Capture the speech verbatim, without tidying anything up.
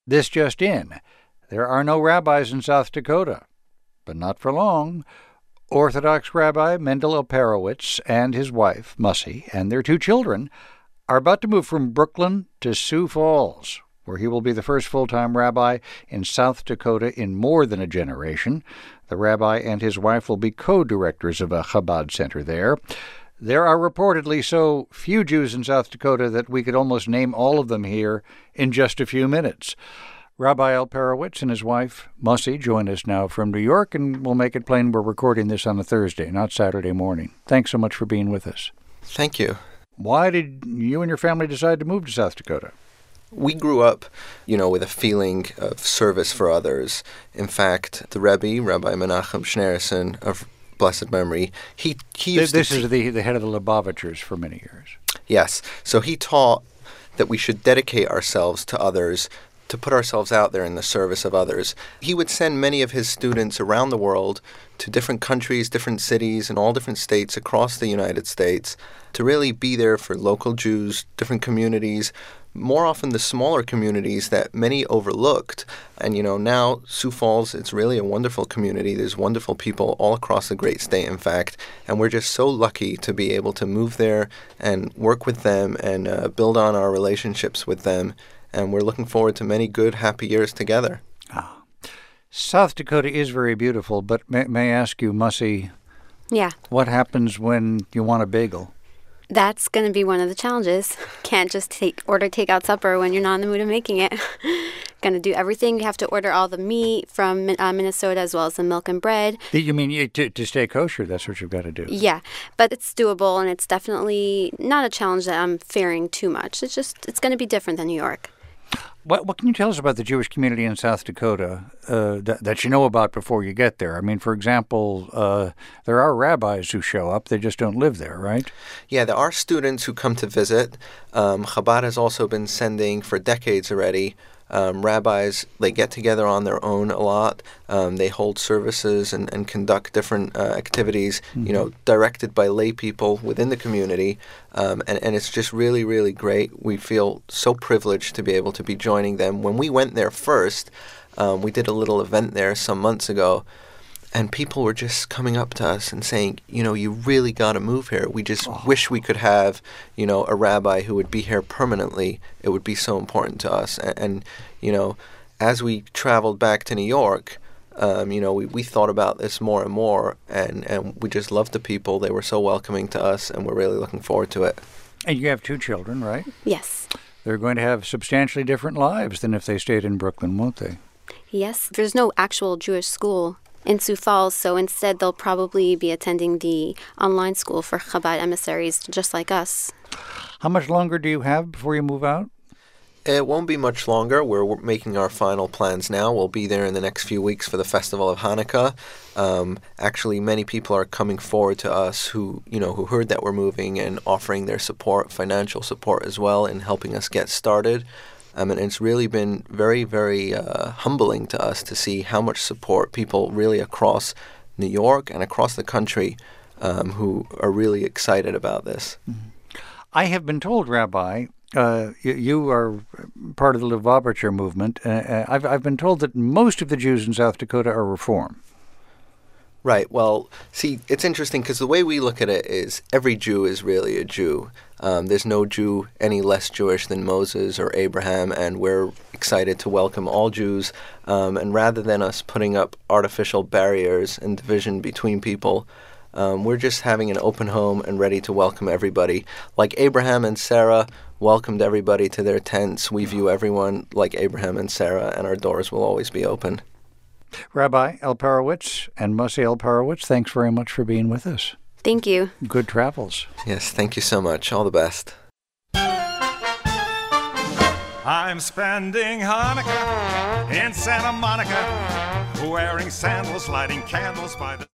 This just in. There are no rabbis in South Dakota, but not for long. Orthodox Rabbi Mendel Alperovitz and his wife, Mussie, and their two children are about to move from Brooklyn to Sioux Falls, where he will be the first full-time rabbi in South Dakota in more than a generation. The rabbi and his wife will be co-directors of a Chabad center there. There are reportedly so few Jews in South Dakota that we could almost name all of them here in just a few minutes. Rabbi Alperovitz and his wife, Mussie, join us now from New York, and we'll make it plain we're recording this on a Thursday, not Saturday morning. Thanks so much for being with us. Thank you. Why did you and your family decide to move to South Dakota? We grew up, you know, with a feeling of service for others. In fact, the Rebbe, Rabbi Menachem Schneerson of blessed memory, he, he used this to... This is the, the head of the Lubavitchers for many years. Yes. So he taught that we should dedicate ourselves to others, to put ourselves out there in the service of others. He would send many of his students around the world to different countries, different cities, and all different states across the United States to really be there for local Jews, different communities, more often the smaller communities that many overlooked. And, you know, now Sioux Falls, it's really a wonderful community. There's wonderful people all across the great state, in fact. And we're just so lucky to be able to move there and work with them and uh, build on our relationships with them. And we're looking forward to many good, happy years together. Ah. South Dakota is very beautiful, but may, may I ask you, Mussie, yeah, what happens when you want a bagel? That's going to be one of the challenges. Can't just take order takeout supper when you're not in the mood of making it. Going to do everything. You have to order all the meat from uh, Minnesota as well as the milk and bread. You mean you, to, to stay kosher, that's what you've got to do? Yeah, but it's doable, and it's definitely not a challenge that I'm fearing too much. It's just, it's going to be different than New York. What, what can you tell us about the Jewish community in South Dakota uh, that, that you know about before you get there? I mean, for example, uh, there are rabbis who show up. They just don't live there, right? Yeah, there are students who come to visit. Um, Chabad has also been sending for decades already Um, rabbis. They get together on their own a lot. Um, they hold services and, and conduct different uh, activities, mm-hmm. you know, directed by lay people within the community. Um, and, and it's just really, really great. We feel so privileged to be able to be joining them. When we went there first, um, we did a little event there some months ago, and people were just coming up to us and saying, you know, you really got to move here. We just oh. wish we could have, you know, a rabbi who would be here permanently. It would be so important to us. And, and you know, as we traveled back to New York, um, you know, we, we thought about this more and more, and, and we just loved the people. They were so welcoming to us, and we're really looking forward to it. And you have two children, right? Yes. They're going to have substantially different lives than if they stayed in Brooklyn, won't they? Yes. There's no actual Jewish school in Sioux Falls, so instead they'll probably be attending the online school for Chabad emissaries, just like us. How much longer do you have before you move out? It won't be much longer. We're making our final plans now. We'll be there in the next few weeks for the Festival of Hanukkah. Um, actually, many people are coming forward to us who, you know, who heard that we're moving and offering their support, financial support as well, in helping us get started. Um, and it's really been very, very uh, humbling to us to see how much support people really across New York and across the country um, who are really excited about this. Mm-hmm. I have been told, Rabbi, uh, you, you are part of the Lubavitcher movement. Uh, I've, I've been told that most of the Jews in South Dakota are Reform. Right. Well, see, it's interesting because the way we look at it is every Jew is really a Jew. Um, there's no Jew any less Jewish than Moses or Abraham, and we're excited to welcome all Jews. Um, and rather than us putting up artificial barriers and division between people, um, we're just having an open home and ready to welcome everybody. Like Abraham and Sarah welcomed everybody to their tents, we view everyone like Abraham and Sarah, and our doors will always be open. Rabbi Alperovitz and Mussie Alperovitz, thanks very much for being with us. Thank you. Good travels. Yes, thank you so much. All the best. I'm spending Hanukkah in Santa Monica, wearing sandals, lighting candles by the